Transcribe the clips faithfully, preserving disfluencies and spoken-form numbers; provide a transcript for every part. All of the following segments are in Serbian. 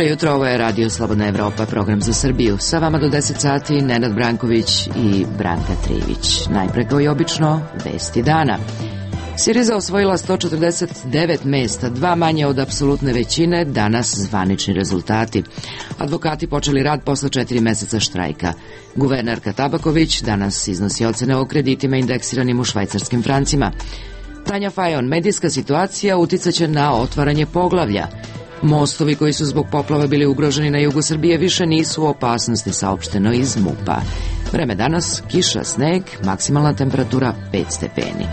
Dobro jutro, ovo je Radio Slobodna Evropa, program za Srbiju. Sa vama do deset sati Nenad Branković i Branka Trivić. Najpre kao i obično, vesti dana. Siriza osvojila sto četrdeset devet mesta, dva manje od apsolutne većine, danas zvanični rezultati. Advokati počeli rad posle četiri meseca štrajka. Guvernerka Tabaković danas iznosi ocene o kreditima indeksiranim u švajcarskim francima. Tanja Fajon, medijska situacija uticaće na otvaranje poglavlja. Mostovi koji su zbog poplava bili ugroženi na jugu Srbije više nisu u opasnosti, saopšteno iz MUP-a. Vreme danas, kiša, sneg, maksimalna temperatura pet stepeni.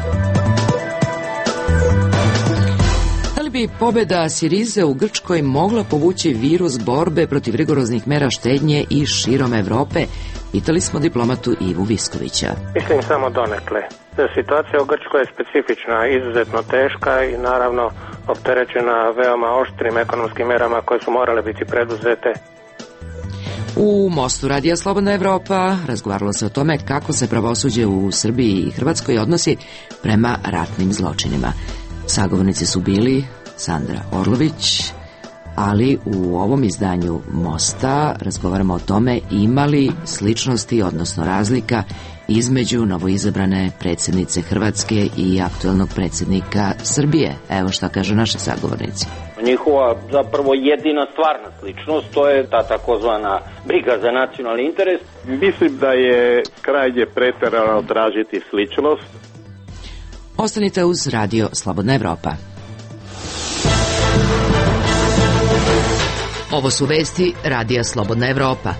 Da li bi pobeda Sirize u Grčkoj mogla povući virus borbe protiv rigoroznih mera štednje i širom Evrope? Pitali smo diplomatu Ivu Viskovića. Mislim samo donekle. Situacija u Grčkoj je specifična, izuzetno teška i naravno opterećena veoma oštrim ekonomskim merama koje su morale biti preduzete. U Mostu Radija Slobodna Evropa razgovaralo se o tome kako se pravosuđe u Srbiji i Hrvatskoj odnosi prema ratnim zločinima. Sagovornici su bili Sandra Orlović, ali u ovom izdanju Mosta razgovaramo o tome ima li sličnosti, odnosno razlika između novoizabrane predsjednice Hrvatske i aktuelnog predsjednika Srbije. Evo šta kažu naši sagovornici. Njihova zapravo jedina stvarna sličnost, to je ta takozvana briga za nacionalni interes. Mislim da je krajnje preterano tražiti sličnost. Ostanite uz Radio Slobodna Evropa. Ovo su vesti Radija Slobodna Evropa.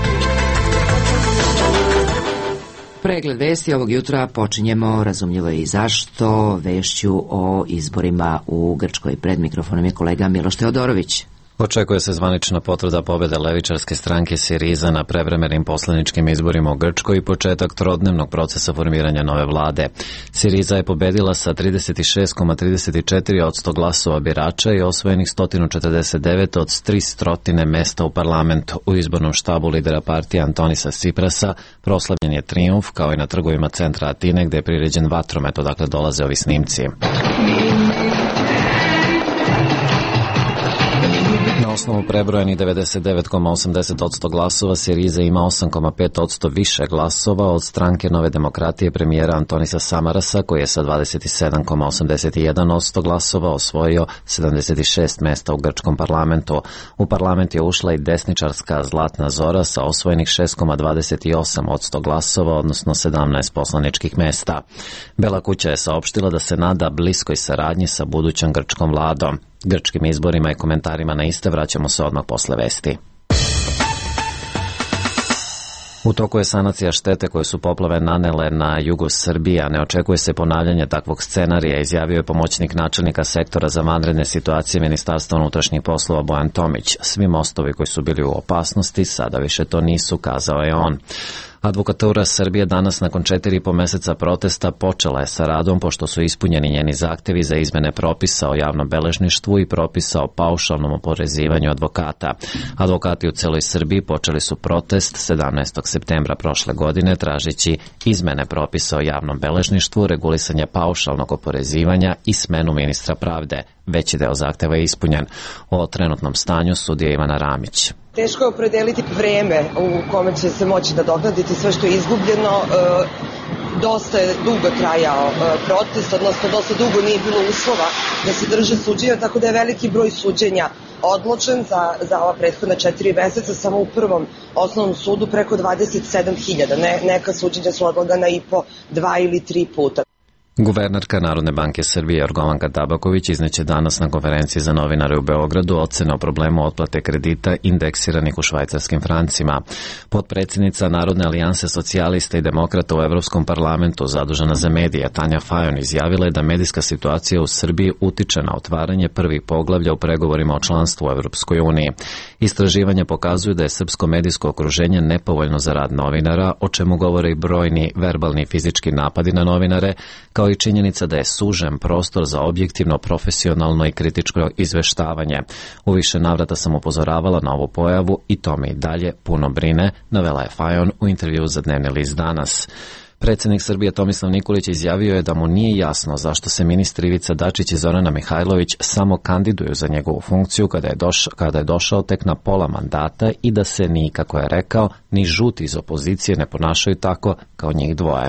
Pregled vesti ovog jutra počinjemo, razumljivo je i zašto, vešću o izborima u Grčkoj. Pred mikrofonom je kolega Miloš Teodorović. Očekuje se zvanična potvrda pobjede levičarske stranke Siriza na prevremenim poslaničkim izborima u Grčkoj i početak trodnevnog procesa formiranja nove vlade. Siriza je pobedila sa trideset šest zarez trideset četiri posto glasova birača i osvojenih sto četrdeset devet od tristo mesta u parlamentu. U izbornom štabu lidera partije Antonisa Siprasa proslavljen je trijumf, kao i na trgovima centra Atine gde je priređen vatromet odakle dolaze ovi snimci. Na osnovu prebrojenih devedeset devet zarez osamdeset posto glasova, Siriza ima osam zarez pet posto više glasova od stranke Nove demokratije premijera Antonisa Samarasa, koji je sa dvadeset sedam zarez osamdeset jedan posto glasova osvojio sedamdeset šest mesta u grčkom parlamentu. U parlament je ušla i desničarska Zlatna Zora sa osvojenih šest zarez dvadeset osam posto glasova, odnosno sedamnaest poslaničkih mesta. Bela kuća je saopštila da se nada bliskoj saradnji sa budućom grčkom vladom. Grčkim izborima i komentarima na iste vraćamo se odmah posle vesti. U toku je sanacija štete koje su poplave nanele na jugu Srbije, a ne očekuje se ponavljanje takvog scenarija, izjavio je pomoćnik načelnika sektora za vanredne situacije Ministarstva unutrašnjih poslova Bojan Tomić. Svi mostovi koji su bili u opasnosti sada više to nisu, kazao je on. Advokatura Srbije danas nakon četiri i po meseca protesta počela je sa radom pošto su ispunjeni njeni zahtevi za izmene propisa o javnom beležništvu i propisa o paušalnom oporezivanju advokata. Advokati u celoj Srbiji počeli su protest sedamnaestog septembra prošle godine tražeći izmene propisa o javnom beležništvu, regulisanje paušalnog oporezivanja i smenu ministra pravde. Veći deo zahteva je ispunjen. O trenutnom stanju sudija Ivana Ramić. Teško je opredeliti vreme u kome će se moći nadoknaditi sve što je izgubljeno. E, dosta je dugo trajao e, protest, odnosno dosta dugo nije bilo uslova da se drže suđenja, tako da je veliki broj suđenja odločen za, za ova prethodna četiri meseca. Samo u prvom osnovnom sudu preko dvadeset sedam hiljada. Ne, neka suđenja su odlagana i po dva ili tri puta. Guvernerka Narodne banke Srbije Jorgovanka Tabaković izneće danas na konferenciji za novinare u Beogradu ocene o problemu otplate kredita indeksiranih u švajcarskim francima. Potpredsjednica Narodne alijanse socijalista i demokrata u Evropskom parlamentu zadužena za medije Tanja Fajon izjavila je da medijska situacija u Srbiji utiče na otvaranje prvih poglavlja u pregovorima o članstvu u Evropskoj uniji. Istraživanja pokazuju da je srpsko medijsko okruženje nepovoljno za rad novinara, o čemu govore i brojni verbalni i fizički napadi na novinare, kao kao i činjenica da je sužen prostor za objektivno, profesionalno i kritičko izveštavanje. U više navrata sam upozoravala na ovu pojavu i to me i dalje puno brine, navela je Fajon u intervju za Dnevni list Danas. Predsjednik Srbije Tomislav Nikolić izjavio je da mu nije jasno zašto se ministri Ivica Dačić i Zorana Mihajlović samo kandiduju za njegovu funkciju kada je, došao, kada je došao tek na pola mandata i da se ni, kako je rekao, ni žuti iz opozicije ne ponašaju tako kao njih dvoje.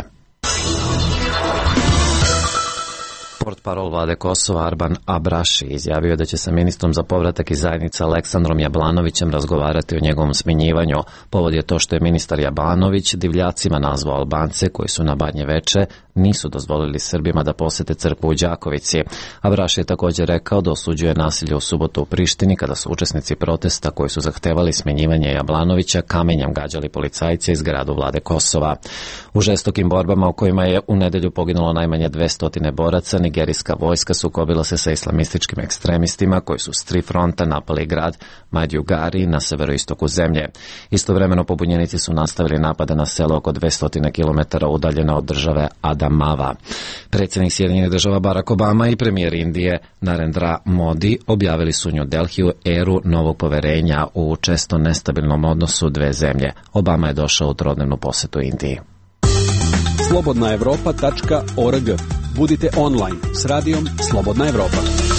Portparol vlade Kosova Arban Abraši izjavio je da će sa ministrom za povratak iz zajednice Aleksandrom Jablanovićem razgovarati o njegovom smjenjivanju. Povod je to što je ministar Jablanović divljacima nazvao Albance koji su na Badnje Veče nisu dozvolili Srbima da posete crkvu u Đakovici. Abraši je također rekao da osuđuje nasilje u subotu u Prištini kada su učesnici protesta koji su zahtevali smjenjivanje Jablanovića kamenjem gađali policajce iz gradu vlade Kosova. U žestokim borbama u kojima je u nedelju poginulo najmanje dvesta boraca, nigerijska vojska sukobila se sa islamističkim ekstremistima koji su s tri fronta napali grad Maiduguri na severoistoku zemlje. Istovremeno pobunjenici su nastavili napade na selo oko dvesta kilometara udaljena od države Adamava. Predsjednik Sjedinjenih država Barack Obama i premijer Indije Narendra Modi objavili su u New Delhiju eru novog poverenja u često nestabilnom odnosu dve zemlje. Obama je došao u trodnevnu posetu Indiji. slobodna evropa tačka org. Budite online s radijom Slobodna Evropa.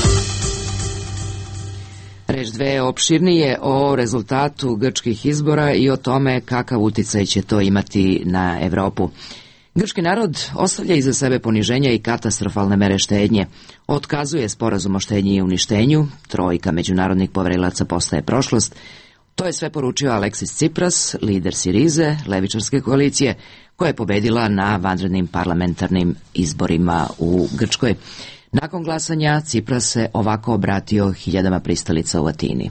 Reč dve opširnije o rezultatu grčkih izbora i o tome kakav uticaj će to imati na Evropu. Grčki narod ostavlja iza sebe poniženja i katastrofalne mere štednje. Otkazuje sporazum o štednji i uništenju, trojka međunarodnih poverilaca postaje prošlost. To je sve poručio Aleksis Tsipras, lider Sirize, levičarske koalicije, koja je pobedila na vanrednim parlamentarnim izborima u Grčkoj. Nakon glasanja Tsipras se ovako obratio hiljadama pristalica u Atini.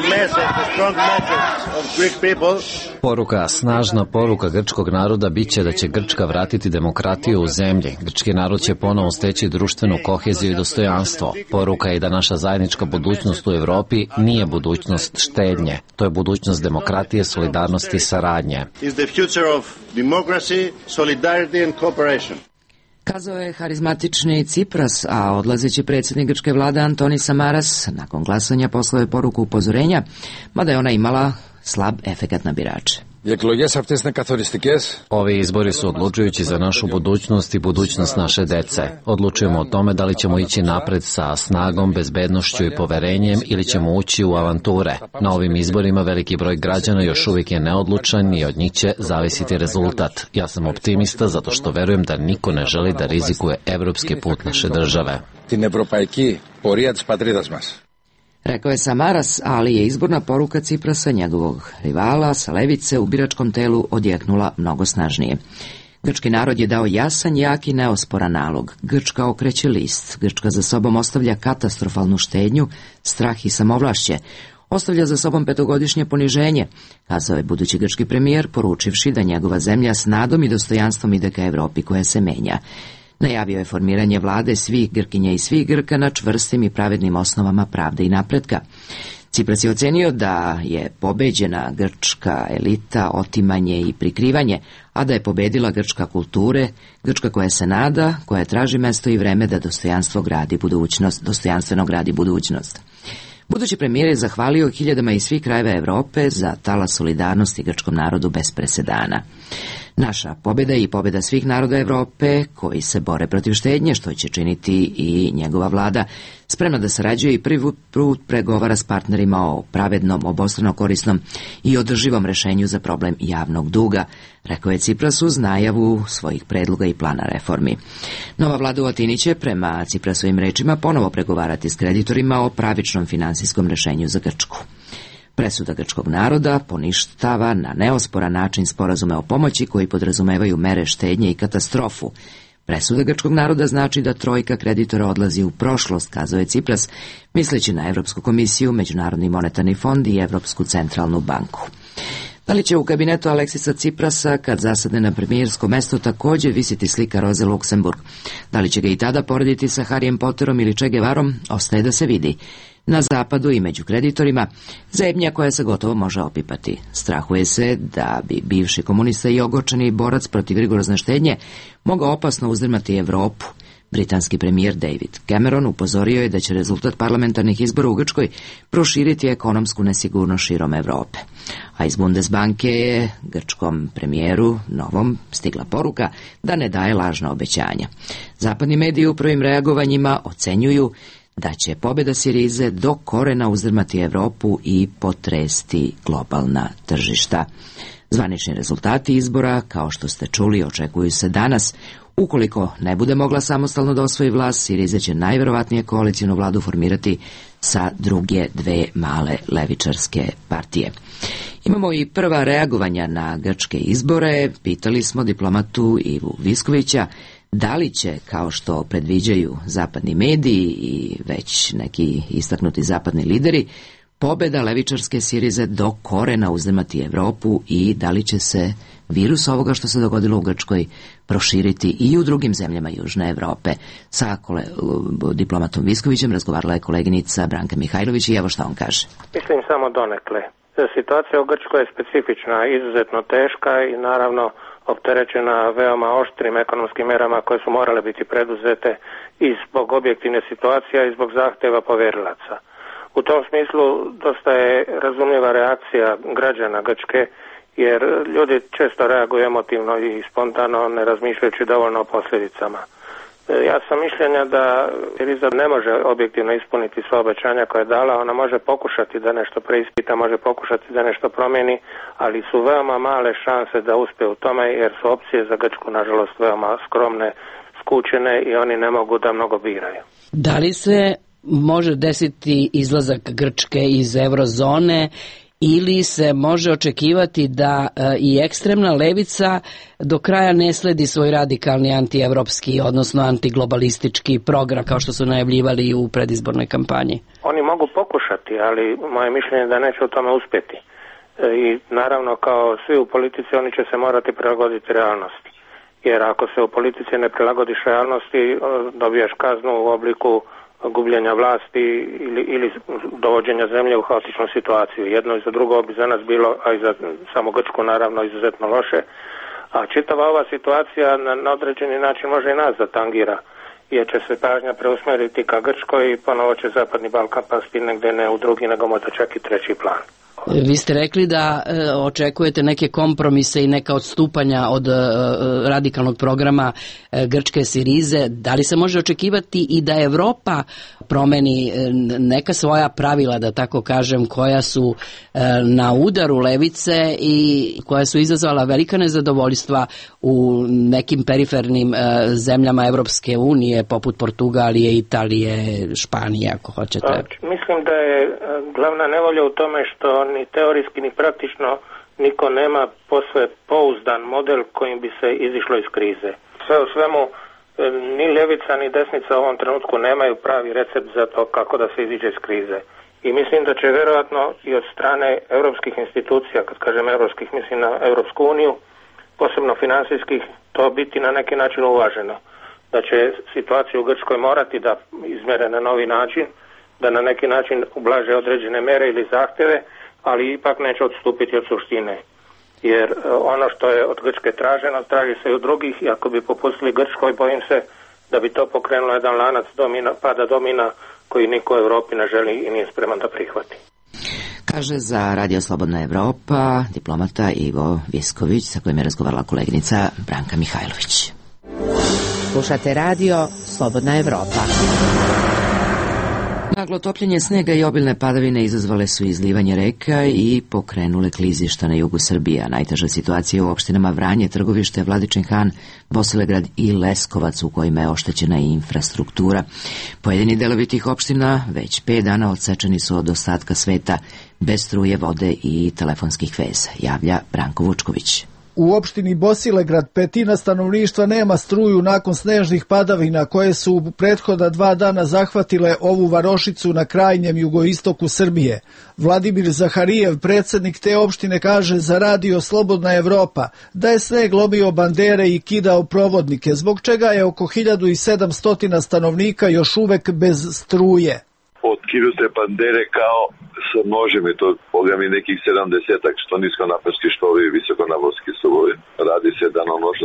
Poruka, snažna poruka grčkog naroda biće da će Grčka vratiti demokratiju u zemlji. Grčki narod će ponovo steći društvenu koheziju i dostojanstvo. Poruka je da naša zajednička budućnost u Evropi nije budućnost štednje. To je budućnost demokratije, solidarnosti i saradnje. Kazao je harizmatični Tsipras, a odlazeći predsjednik grčke vlade Antonis Samaras nakon glasanja poslao je poruku upozorenja, mada je ona imala slab efekat na birače. Ovi izbori su odlučujući za našu budućnost i budućnost naše dece. Odlučujemo o tome da li ćemo ići napred sa snagom, bezbednošću i poverenjem ili ćemo ući u avanture. Na ovim izborima veliki broj građana još uvijek je neodlučan i od njih će zavisiti rezultat. Ja sam optimista zato što verujem da niko ne želi da rizikuje evropski put naše države. Rekao je Samaras, ali je izborna poruka Tsiprasa, njegovog rivala sa levice, u biračkom telu odjeknula mnogo snažnije. Grčki narod je dao jasan, jak i neosporan nalog. Grčka okreće list. Grčka za sobom ostavlja katastrofalnu štednju, strah i samovlašće. Ostavlja za sobom petogodišnje poniženje, kazao je budući grčki premijer, poručivši da njegova zemlja s nadom i dostojanstvom ide ka Evropi koja se menja. Najavio je formiranje vlade svih Grkinja i svih Grka na čvrstim i pravednim osnovama pravde i napretka. Tsipras je ocenio da je pobeđena grčka elita, otimanje i prikrivanje, a da je pobedila grčka kulture, Grčka koja se nada, koja traži mesto i vreme da dostojanstvo gradi budućnost, dostojanstveno gradi budućnost. Budući premijer je zahvalio hiljadama iz svih krajeva Evrope za talas solidarnosti grčkom narodu bez presedana. Naša pobjeda i pobjeda svih naroda Evrope koji se bore protiv štednje, što će činiti i njegova vlada, spremna da sarađuje i prvi put pregovara s partnerima o pravednom, obostrano korisnom i održivom rešenju za problem javnog duga, rekao je Tsipras uz najavu svojih predloga i plana reformi. Nova vlada u Atini će, prema Tsiprasovim rečima, ponovo pregovarati s kreditorima o pravičnom finansijskom rešenju za Grčku. Presuda grčkog naroda poništava na neosporan način sporazume o pomoći koji podrazumevaju mere štednje i katastrofu. Presuda grčkog naroda znači da trojka kreditora odlazi u prošlost, kazao je Tsipras, misleći na Evropsku komisiju, Međunarodni monetarni fond i Evropsku centralnu banku. Da li će u kabinetu Aleksisa Tsiprasa, kad zasadne na premijersko mesto, također visiti slika Roze Luksemburg? Da li će ga i tada porediti sa Harryjem Potterom ili Che Guevarom? Ostaje da se vidi. Na zapadu i među kreditorima zebnja koja se gotovo može opipati. Strahuje se da bi bivši komunista i ogorčeni borac protiv rigorozne štednje mogao opasno uzdrmati Evropu. Britanski premijer David Cameron upozorio je da će rezultat parlamentarnih izbora u Grčkoj proširiti ekonomsku nesigurnost širom Evrope. A iz Bundesbanke je grčkom premijeru novom stigla poruka da ne daje lažna obećanja. Zapadni mediji u prvim reagovanjima ocenjuju da će pobjeda Sirize do korena uzdrmati Evropu i potresti globalna tržišta. Zvanični rezultati izbora, kao što ste čuli, očekuju se danas. Ukoliko ne bude mogla samostalno da osvoji vlast, Siriza će najverovatnije koalicijnu vladu formirati sa druge dve male levičarske partije. Imamo i prva reagovanja na grčke izbore. Pitali smo diplomatu Ivu Viskovića da li će, kao što predviđaju zapadni mediji i već neki istaknuti zapadni lideri, pobjeda levičarske Sirize do korena uzdrmati Evropu i da li će se virus ovoga što se dogodilo u Grčkoj proširiti i u drugim zemljama Južne Evrope. Sa kole, diplomatom Viskovićem razgovarala je koleginica Branka Mihajlović i evo šta on kaže. Mislim samo donekle. Situacija u Grčkoj je specifična, izuzetno teška i naravno opterećena veoma oštrim ekonomskim merama koje su morale biti preduzete i zbog objektivne situacije i zbog zahtjeva poverilaca. U tom smislu dosta je razumljiva reakcija građana Grčke, jer ljudi često reaguju emotivno i spontano, ne razmišljajući dovoljno o posljedicama. Ja sam mišljenja da Siriza ne može objektivno ispuniti sva obećanja koje je dala, ona može pokušati da nešto preispita, može pokušati da nešto promijeni, ali su veoma male šanse da uspije u tome, jer su opcije za Grčku nažalost veoma skromne, skučene i oni ne mogu da mnogo biraju. Da li se može desiti izlazak Grčke iz eurozone ili se može očekivati da e, i ekstremna levica do kraja ne sledi svoj radikalni antievropski, odnosno antiglobalistički program kao što su najavljivali u predizbornoj kampanji? Oni mogu pokušati, ali moje mišljenje je da neće u tome uspjeti. E, I naravno, kao svi u politici, oni će se morati prilagoditi realnosti. Jer ako se u politici ne prilagodiš realnosti, dobijaš kaznu u obliku gubljenja vlasti ili, ili dovođenja zemlje u haotičnu situaciju. Jedno i za drugo bi za nas bilo, a i za samo Grčku naravno, izuzetno loše. A čitava ova situacija na, na određeni način može i nas da tangira, jer će se pažnja preusmeriti ka Grčkoj i ponovo će Zapadni Balkan pasti negdje ne u drugi, nego možda čak i treći plan. Vi ste rekli da e, očekujete neke kompromise i neka odstupanja od e, radikalnog programa e, grčke Sirize. Da li se može očekivati i da Evropa promeni e, neka svoja pravila, da tako kažem, koja su e, na udaru levice i koja su izazvala velika nezadovoljstva u nekim perifernim e, zemljama Evropske unije, poput Portugalije, Italije, Španije, ako hoćete? Mislim da je glavna nevolja u tome što ni teorijski ni praktično niko nema posve pouzdan model kojim bi se izišlo iz krize. Sve u svemu, ni ljevica ni desnica u ovom trenutku nemaju pravi recept za to kako da se iziđe iz krize. I mislim da će vjerojatno i od strane europskih institucija, kad kažem europskih, mislim na Europsku uniju, posebno financijskih, to biti na neki način uvaženo. Da će situaciju u Grčkoj morati da izmere na novi način, da na neki način ublaže određene mere ili zahtjeve, ali ipak neće odstupiti od suštine. Jer ono što je od Grčke traženo, traži se i od drugih, i ako bi popustili Grčkoj, bojim se da bi to pokrenulo jedan lanac domina, pada domina koji niko u Europi ne želi i nije spreman da prihvati. Kaže za Radio Slobodna Evropa diplomata Ivo Visković, sa kojim je razgovarala koleginica Branka Mihajlović. Slušate Radio Slobodna Evropa. Naglo topljenje snega i obilne padavine izazvale su izlivanje reka i pokrenule klizišta na jugu Srbije. Najteža situacija u opštinama Vranje, Trgovište, Vladičin Han, Bosilegrad i Leskovac, u kojima je oštećena i infrastruktura. Pojedini delovi tih opština već pet dana odsečeni su od ostatka sveta, bez struje, vode i telefonskih veza, javlja Branko Vučković. U opštini Bosilegrad petina stanovništva nema struju nakon snežnih padavina koje su u prethoda dva dana zahvatile ovu varošicu na krajnjem jugoistoku Srbije. Vladimir Zaharijev, predsjednik te opštine, kaže za Radio Slobodna Evropa da je sneg lomio bandere i kidao provodnike, zbog čega je oko hiljadu sedamsto stanovnika još uvek bez struje. Otkidaju se bandere kao sa nožem i to pogledam i nekih sedamdesetak što niskonaponski, što ovi visokonaponski stubovi. Radi se danonoćno, tako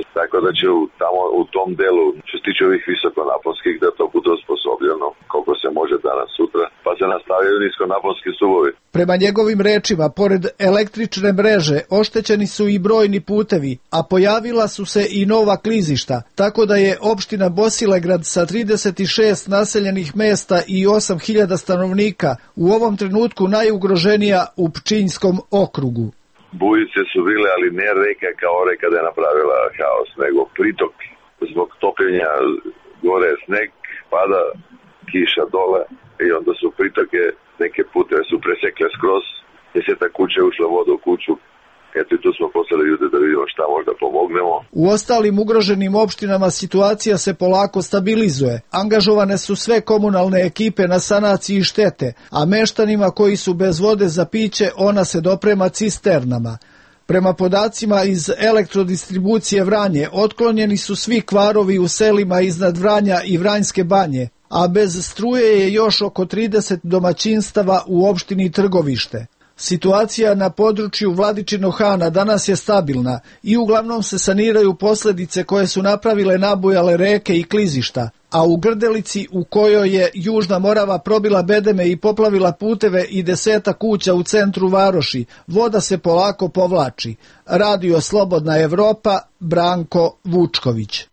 da će u, tamo u tom delu, što se tiče ovih visokonaponskih, da to bude osposobljeno koliko se može danas sutra, pa se nastavljaju niskonaponski stubovi. Prema njegovim rečima, pored električne mreže, oštećeni su i brojni putevi, a pojavila su se i nova klizišta, tako da je opština Bosilegrad sa trideset šest naseljenih mesta i osam hiljada stanovnika u ovom trenutku najugroženija u Pčinjskom okrugu. Bujice su bile, ali ne reka kao reka da je napravila haos, nego pritok zbog topljenja gore sneg, pada kiša dole i onda su pritoke, neke puteve su presekle skroz, deseta kuća je ušla voda u kuću. Eto i tu smo poslali ljude da vidimo šta možda pomognemo. U ostalim ugroženim opštinama situacija se polako stabilizuje. Angažovane su sve komunalne ekipe na sanaciji štete, a meštanima koji su bez vode za piće ona se doprema cisternama. Prema podacima iz elektrodistribucije Vranje, otklonjeni su svi kvarovi u selima iznad Vranja i Vranjske banje, a bez struje je još oko trideset domaćinstava u opštini Trgovište. Situacija na području Vladičinog Hana danas je stabilna i uglavnom se saniraju posljedice koje su napravile nabujale reke i klizišta, a u Grdelici, u kojoj je Južna Morava probila bedeme i poplavila puteve i deseta kuća u centru varoši, voda se polako povlači. Radio Slobodna Evropa, Branko Vučković.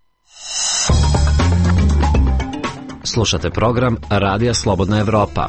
Slušate program Radija Slobodna Evropa.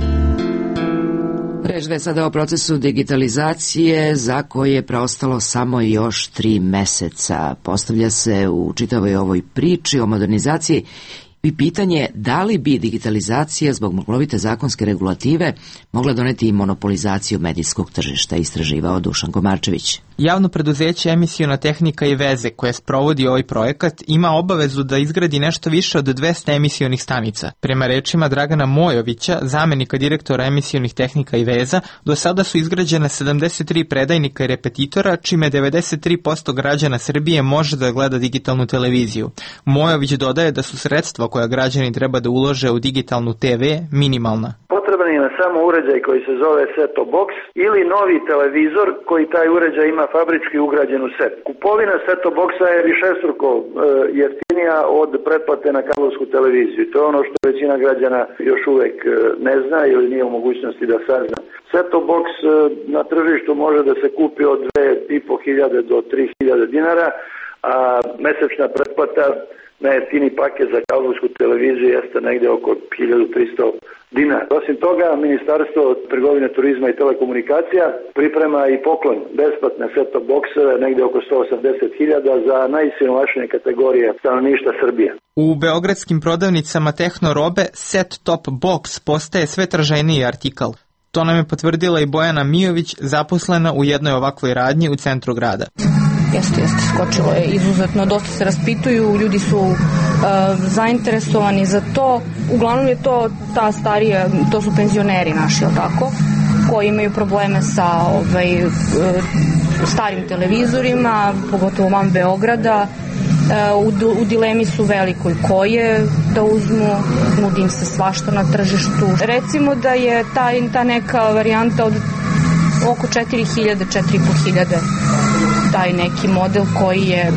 Reč da je sada o procesu digitalizacije za koji je preostalo samo još tri meseca. Postavlja se u čitavoj ovoj priči o modernizaciji i pitanje da li bi digitalizacija zbog maglovite zakonske regulative mogla doneti i monopolizaciju medijskog tržišta, istraživao Dušan Komarčević. Javno preduzeće Emisiona tehnika i veze koje sprovodi ovaj projekat ima obavezu da izgradi nešto više od dvesta emisionih stanica. Prema rečima Dragana Mojovića, zamenika direktora Emisionih tehnika i veza, do sada su izgrađene sedamdeset tri predajnika i repetitora, čime devedeset tri posto građana Srbije može da gleda digitalnu televiziju. Mojović dodaje da su sredstva koja građani treba da ulože u digitalnu te ve minimalna. Potreban je na samo uređaj koji se zove set-top box ili novi televizor koji taj uređaj ima fabrički ugrađen u set. Kupovina set-top boxa je višestruko e, jeftinija od pretplate na kablovsku televiziju. To je ono što većina građana još uvek ne zna ili nije u mogućnosti da sazna. Set-top box e, na tržištu može da se kupi od dve i po hiljade do tri hiljade dinara, a mesečna pretplata na jeftini paket za kablovsku televiziju jeste negde oko hiljadu tristo dinara. Osim toga, Ministarstvo trgovine, turizma i telekomunikacija priprema i poklon besplatne set-top bokseve, negde oko sto osamdeset hiljada za najsiromašnije kategorije stanovništva Srbije. U beogradskim prodavnicama Tehnorobe set-top box postaje sve traženiji artikal. To nam je potvrdila i Bojana Mijović, zaposlena u jednoj ovakvoj radnji u centru grada. Jeste, jeste, skočilo je izuzetno, dosta se raspituju, ljudi su uh, zainteresovani za to, uglavnom je to ta starija, to su penzioneri naši, jel tako, koji imaju probleme sa ovaj, uh, starim televizorima, pogotovo van Beograda, uh, u, u dilemi su velikoj koje da uzmu, nudim se svašta na tržištu. Recimo da je ta, ta neka varijanta od oko četiri hiljade, četiri i po hiljade taj neki model koji je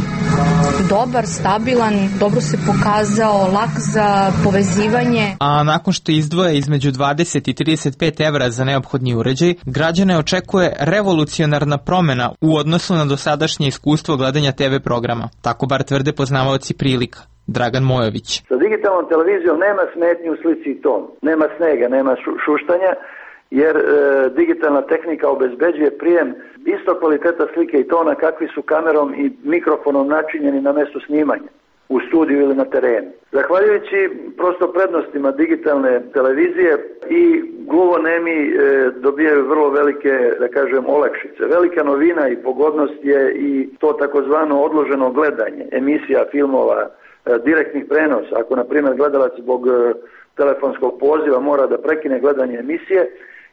dobar, stabilan, dobro se pokazao, lak za povezivanje. A nakon što izdvoje između dvadeset i trideset pet evra za neophodni uređaj, građane očekuje revolucionarna promena u odnosu na dosadašnje iskustvo gledanja te ve programa. Tako bar tvrde poznavaoci prilika. Dragan Mojović. Sa digitalnom televizijom nema smetnji u slici i ton, nema snega, nema šuštanja, jer e, digitalna tehnika obezbeđuje prijem isto kvaliteta slike i tona kakvi su kamerom i mikrofonom načinjeni na mestu snimanja, u studiju ili na terenu. Zahvaljujući prosto prednostima digitalne televizije i gluhonemi e, dobijaju vrlo velike, da kažem, olakšice. Velika novina i pogodnost je i to takozvano odloženo gledanje emisija, filmova, e, direktnih prenosa. Ako, na primjer, gledalac zbog e, telefonskog poziva mora da prekine gledanje emisije,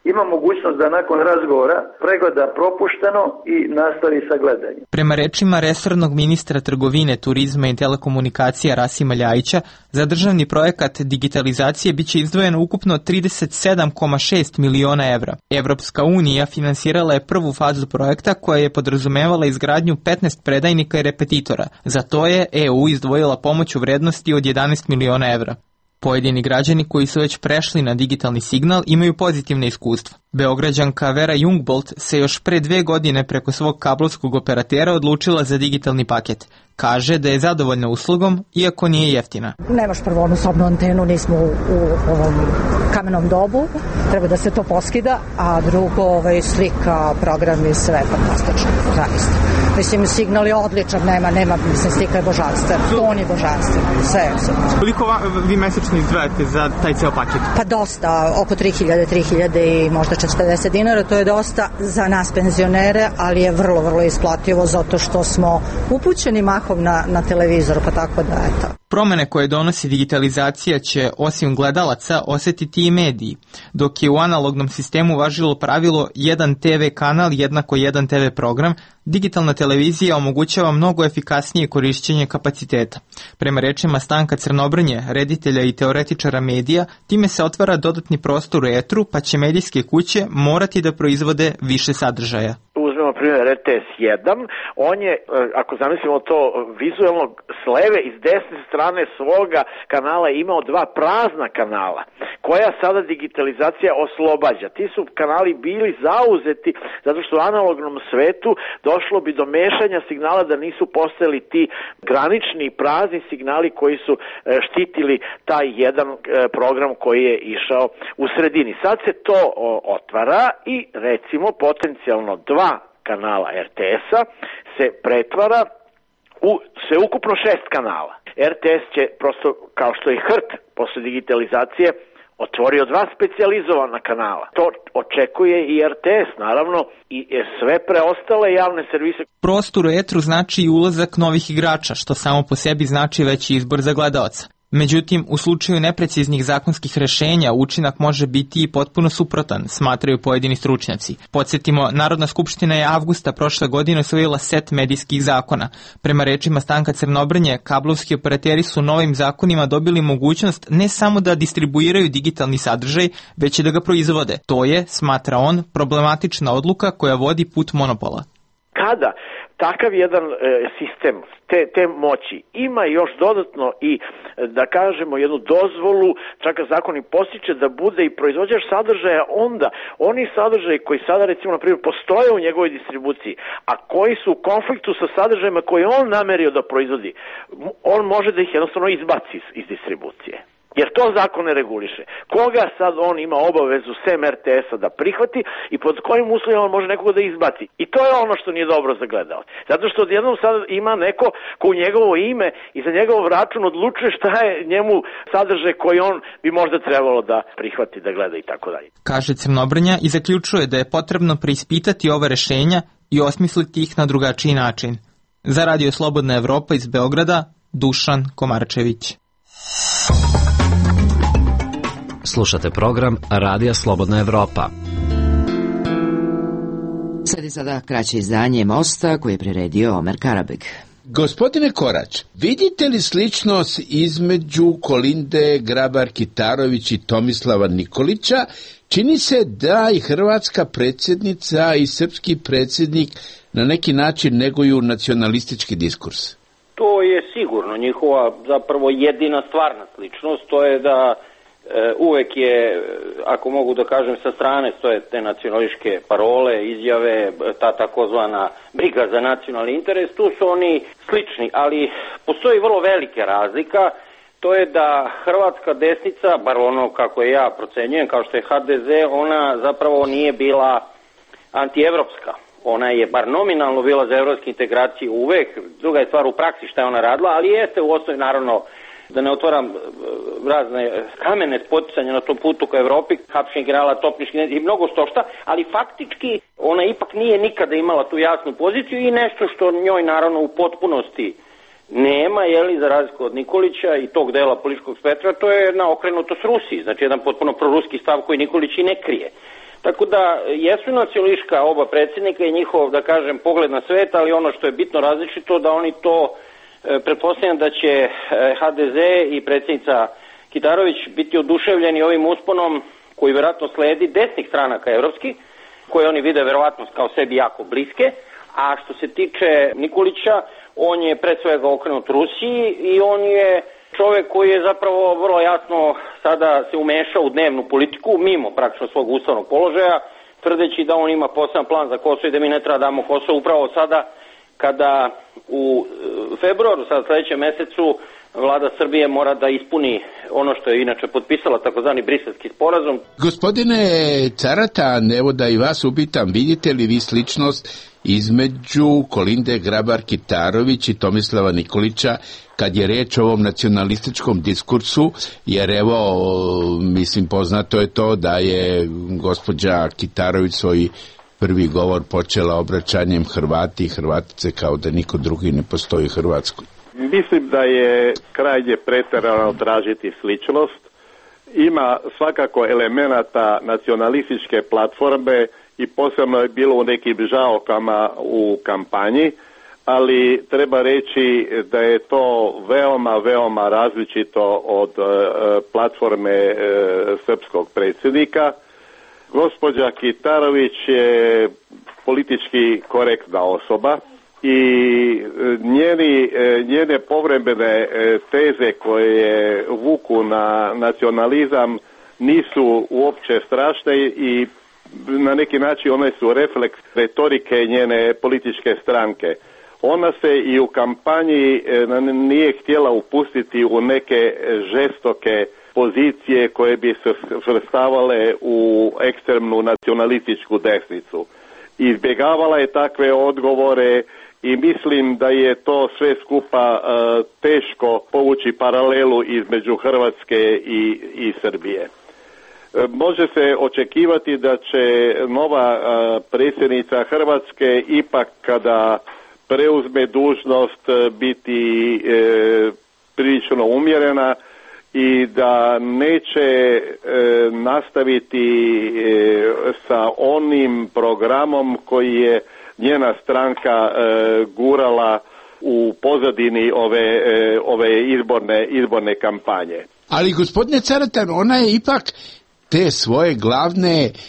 ima mogućnost da nakon razgovora pregleda propušteno i nastavi sa gledanjem. Prema rečima resornog ministra trgovine, turizma i telekomunikacija Rasima Ljajića, za državni projekat digitalizacije biće izdvojeno ukupno trideset sedam zarez šest miliona evra. Evropska unija finansirala je prvu fazu projekta koja je podrazumevala izgradnju petnaest predajnika i repetitora. Za to je E U izdvojila pomoć u vrednosti od jedanaest miliona evra. Pojedini građani koji su već prešli na digitalni signal imaju pozitivne iskustva. Beograđanka Vera Jungbolt se još pre dve godine preko svog kablovskog operatera odlučila za digitalni paket. Kaže da je zadovoljna uslugom, iako nije jeftina. Nemaš prvo onu sobnu antenu, nismo u, u ovom kamenom dobu, treba da se to poskida, a drugo ovaj, slika, program i sve fantastično, zaista. Mislim, signal je odličan, nema, nema, mislim, slika je božanstven, ton je božanstven, sve je super. Koliko vi mesečno izdvajate za taj ceo paket? Pa dosta, oko tri hiljade, tri hiljade i možda četrdeset dinara, to je dosta za nas penzionere, ali je vrlo, vrlo isplativo zato što smo upućeni mahom na, na televizor, pa tako da eto. Promene koje donosi digitalizacija će, osim gledalaca, osetiti i mediji, dok je u analognom sistemu važilo pravilo jedan te ve kanal jednako jedan te ve program, digitalna televizija omogućava mnogo efikasnije korišćenje kapaciteta. Prema rečima Stanka Crnobrnje, reditelja i teoretičara medija, time se otvara dodatni prostor u etru, pa će medijske kuće morati da proizvode više sadržaja. Uzmemo primjer R T S jedan, on je, ako zamislimo to vizualno, s leve i s desne strane svoga kanala imao dva prazna kanala, koja sada digitalizacija oslobađa. Ti su kanali bili zauzeti zato što u analognom svetu došlo bi do mešanja signala da nisu postojali ti granični prazni signali koji su štitili taj jedan program koji je išao u sredini. Sad se to otvara i recimo potencijalno dva kanala R T S-a se pretvara u sveukupno šest kanala. R T S će prosto, kao što je H R T posle digitalizacije, otvorio dva specijalizovana kanala. To očekuje i R T S, naravno, i sve preostale javne servise. Prostor u etru znači i ulazak novih igrača, što samo po sebi znači veći izbor za gledaoca. Međutim, u slučaju nepreciznih zakonskih rešenja učinak može biti i potpuno suprotan, smatraju pojedini stručnjaci. Podsjetimo, Narodna skupština je avgusta prošle godine usvojila set medijskih zakona. Prema rečima Stanka Crnobrnje, kablovski operateri su novim zakonima dobili mogućnost ne samo da distribuiraju digitalni sadržaj, već i da ga proizvode. To je, smatra on, problematična odluka koja vodi put monopola. Kada takav jedan e, sistem te, te moći ima još dodatno i, da kažemo, jednu dozvolu, čak zakon i postiče da bude i proizvođač sadržaja, onda oni sadržaji koji sada, recimo, na primjer, postoje u njegovoj distribuciji, a koji su u konfliktu sa sadržajima koje on namerio da proizvodi, on može da ih jednostavno izbaci iz, iz distribucije. Jer to zakon ne reguliše. Koga sad on ima obavezu sem R T S-a da prihvati i pod kojim uslovima on može nekoga da izbaci. I to je ono što nije dobro za gledalce. Zato što odjednom sad ima neko ko u njegovo ime i za njegov račun odlučuje šta je njemu sadržaj koji on bi možda trebalo da prihvati, da gleda i tako dalje. Kaže Crnobrnja i zaključuje da je potrebno preispitati ova rešenja i osmisliti ih na drugačiji način. Za Radio Slobodna Evropa iz Beograda, Dušan Komarčević. Slušate program Radija Slobodna Evropa. Sledi sada kraće izdanje Mosta koje je priredio Omer Karabeg. Gospodine Korać, vidite li sličnost između Kolinde Grabar-Kitarović i Tomislava Nikolića? Čini se da i hrvatska predsjednica i srpski predsjednik na neki način neguju nacionalistički diskurs. To je sigurno njihova zapravo jedina stvarna sličnost, to je da e, uvek je, ako mogu da kažem, sa strane stoje te nacionalističke parole, izjave, ta takozvana briga za nacionalni interes, tu su oni slični, ali postoji vrlo velika razlika, to je da hrvatska desnica, bar ono kako je ja procenjujem, kao što je H D Z, ona zapravo nije bila antievropska. Ona je bar nominalno bila za evropske integracije uvek, druga je stvar u praksi šta je ona radila, ali jeste u osnovi, naravno, da ne otvaram razne kamene spoticanja na tom putu ka Evropi, hapšenje generala Topnički i mnogo stošta, ali faktički ona ipak nije nikada imala tu jasnu poziciju i nešto što njoj naravno u potpunosti nema, jeli, za razliku od Nikolića i tog dela političkog spektra, to je jedna okrenutost Rusiji, znači jedan potpuno proruski stav koji Nikolić i ne krije. Tako da jesu nacionalistička oba predsjednika i njihov, da kažem, pogled na svet, ali ono što je bitno različito da oni to, e, pretpostavljam da će ha de ze i predsjednica Kitarović biti oduševljeni ovim usponom koji vjerojatno sledi desnih stranaka evropskih, koje oni vide vjerovatno kao sebi jako bliske, a što se tiče Nikolića, on je pre svega okrenut Rusiji i on je čovjek koji je zapravo vrlo jasno sada se umešao u dnevnu politiku, mimo praktično svog ustavnog položaja, tvrdeći da on ima poseban plan za Kosovo i da mi ne treba damo Kosovo upravo sada kada u februaru, sad sljedećem mjesecu, vlada Srbije mora da ispuni ono što je inače potpisala, takozvani briselski sporazum. Gospodine Caratan, evo da i vas upitam, vidite li vi sličnost između Kolinde Grabar-Kitarović i Tomislava Nikolića kad je reč o ovom nacionalističkom diskursu, jer evo, mislim, poznato je to da je gospođa Kitarović svoj prvi govor počela obraćanjem Hrvati i Hrvatice kao da niko drugi ne postoji u Hrvatskoj. Mislim da je krajnje pretjerano tražiti sličnost. Ima svakako elemenata nacionalističke platforme i posebno je bilo u nekim žalkama u kampanji, ali treba reći da je to veoma, veoma različito od e, platforme e, srpskog predsjednika. Gospođa Kitarović je politički korektna osoba i njeni, njene povremene teze koje vuku na nacionalizam nisu uopće strašne i na neki način one su refleks retorike njene političke stranke. Ona se i u kampanji nije htjela upustiti u neke žestoke pozicije koje bi se svrstavale u ekstremnu nacionalističku desnicu. Izbjegavala je takve odgovore i mislim da je to sve skupa uh, teško povući paralelu između Hrvatske i, i Srbije. Uh, može se očekivati da će nova uh, predsjednica Hrvatske ipak kada preuzme dužnost uh, biti uh, prilično umjerena i da neće e, nastaviti e, sa onim programom koji je njena stranka e, gurala u pozadini ove, e, ove izborne, izborne kampanje. Ali gospodine Caratan, ona je ipak te svoje glavne e,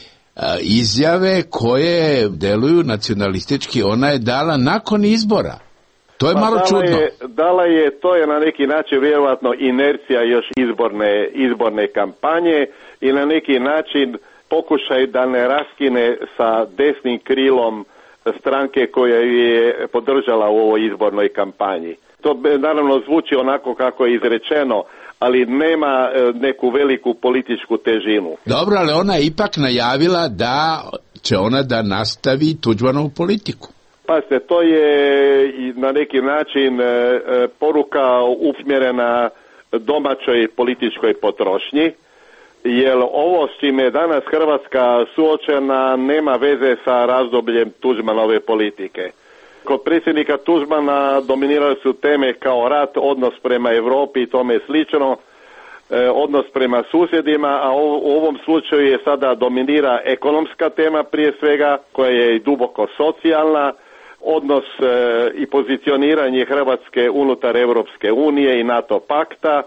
izjave koje deluju nacionalistički, ona je dala nakon izbora. To je pa malo dala čudno. Je, dala je, to je na neki način vjerojatno inercija još izborne, izborne kampanje i na neki način pokušaj da ne raskine sa desnim krilom stranke koja je podržala u ovoj izbornoj kampanji. To naravno zvuči onako kako je izrečeno, ali nema neku veliku političku težinu. Dobro, ali ona je ipak najavila da će ona da nastavi Tuđmanovu politiku. Pazite, to je na neki način e, poruka usmjerena domaćoj političkoj potrošnji, jer ovo s čime je danas Hrvatska suočena nema veze sa razdobljem Tuđmanove politike. Kod predsjednika Tuđmana dominirale su teme kao rat, odnos prema Europi i tome slično, e, odnos prema susjedima, a u, u ovom slučaju je sada dominira ekonomska tema prije svega, koja je i duboko socijalna, odnos e, i pozicioniranje Hrvatske unutar Europske unije i NATO pakta, e,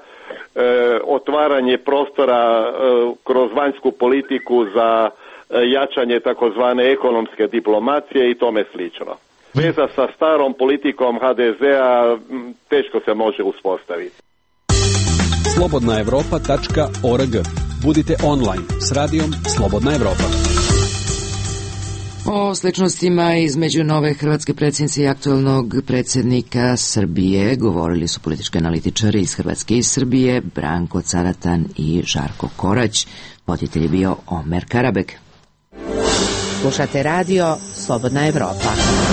otvaranje prostora e, kroz vanjsku politiku za e, jačanje takozvane ekonomske diplomacije i tome slično. Veza sa starom politikom ha de zea teško se može uspostaviti. slobodna evropa tačka org. Budite online s radijom Slobodna Evropa. O sličnostima između nove hrvatske predsjednice i aktualnog predsjednika Srbije govorili su politički analitičari iz Hrvatske i Srbije Branko Caratan i Žarko Korać. Voditelj je bio Omer Karabek. Slušate radio Slobodna Evropa.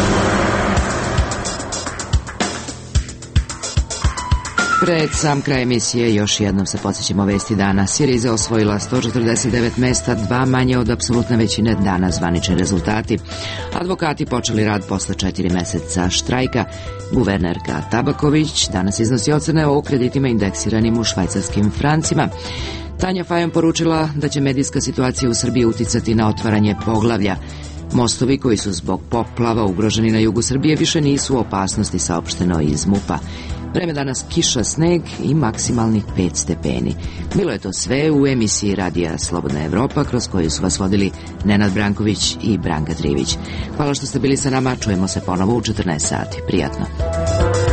Pred sam kraj emisije još jednom se podsjećamo vesti dana. Siriza osvojila sto četrdeset devet mesta, dva manje od apsolutne većine, dana zvanični rezultati. Advokati počeli rad posle četiri meseca štrajka. Guvernerka Tabaković danas iznosi ocene o kreditima indeksiranim u švajcarskim francima. Tanja Fajon poručila da će medijska situacija u Srbiji uticati na otvaranje poglavlja. Mostovi koji su zbog poplava ugroženi na jugu Srbije više nisu u opasnosti, saopšteno iz MUP-a. Vreme danas kiša, sneg i maksimalnih pet stepeni. Bilo je to sve u emisiji Radija Slobodna Evropa, kroz koju su vas vodili Nenad Branković i Branka Trivić. Hvala što ste bili sa nama, čujemo se ponovo u četrnaest sati. Prijatno.